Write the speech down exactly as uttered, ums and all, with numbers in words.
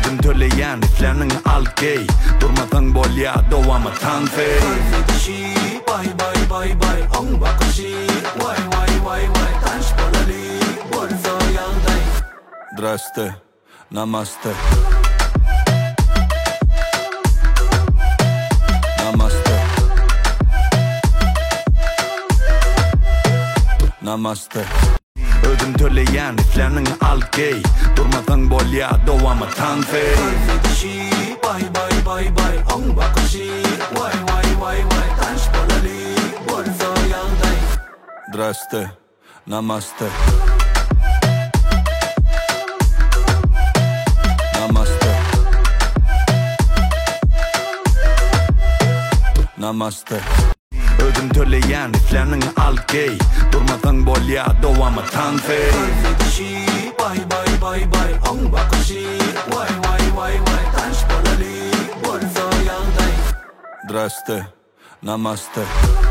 Ödüm töleyen iflerinin al gey. Durmadan bolya doğama tan fey. Kayfedişi bay bay bay bay. On bakışı vay vay vay vay. Tanş bolali bolzo yalday. Zdraste, namaste. Namaste. Namaste. Ödüm töleyen iflerinin al gey. Durmadan bolya doğama tan fey. Kayfedişi bay bay bay bay. On bakışı vay vay vay vay. Tanş bolali bolzo yalday. Zdraste, namaste. Namaste. Namaste. Ödüm töleyen iflerinin al gey. Durmadan bolya doğama tan fey. Kayfedişi bay bay bay bay. On bakışı vay vay vay vay. Tanş bolali bolzo yalday. Zdraste, namaste.